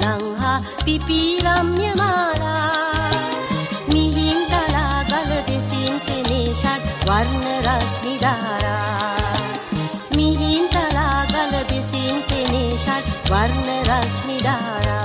සුලංහා පිපිරම්ය මාලා මිහින්තලා ගල දෙසින් පෙනේ ෂඩ් වර්ණ රශ්මි ධාරා මිහින්තලා ගල දෙසින් පෙනේ ෂඩ් වර්ණ රශ්මි ධාරා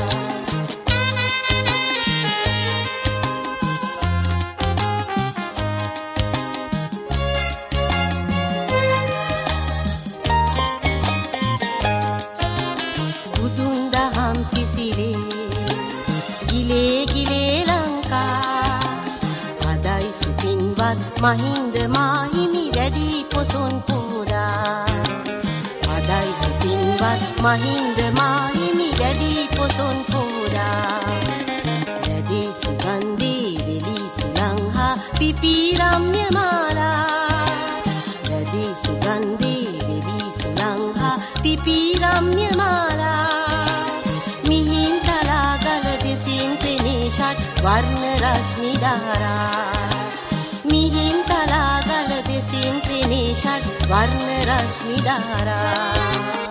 මහින්ද මාහිමි වැඩි පොසොන් පෝදා අදයි සිතින්වත් මහින්ද මාහිමි වැඩි පොසොන් පෝදා වැඩි සුගන්ධී වෙලි සුලංහා පිපිරම්ය මාලා වැඩි සුගන්ධී වෙලි සුලංහා පිපිරම්ය මාලා මිහින්තලා ගල දෙසින් පෙනේ ෂඩ් වර්ණ රශ්මි ධාරා මිහින්තලා ගල දෙසින් පෙනේ ෂඩ් වර්ණ රශ්මි ධාරා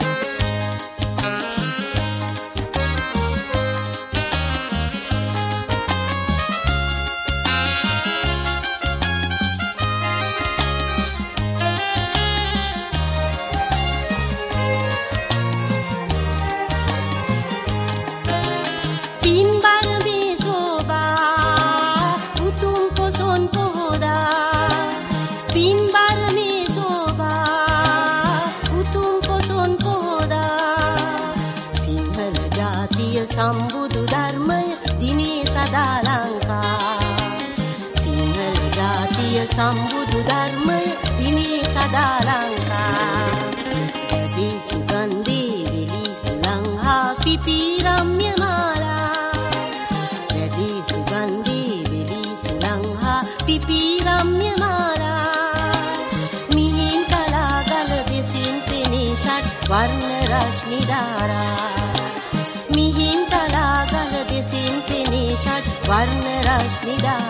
සම්බුදු ධර්මය දිනේ සදා ලංකා සිංහල ජාතිය සම්බුදු ධර්මය දිනේ සදා ලංකා වැඩි සුගන්ධී වෙලි සුලංහා පිපිරම්ය මාලා වැඩි සුගන්ධී වෙලි සුලංහා පිපිරම්ය මාලා මිහින්තලා ගල දෙසින් පෙනේ ෂඩ් වර්ණ රශ්මි ධාරා මිහින්තලා ගල දෙසින් පෙනේ ෂඩ් වර්ණ රශ්මි ධාරා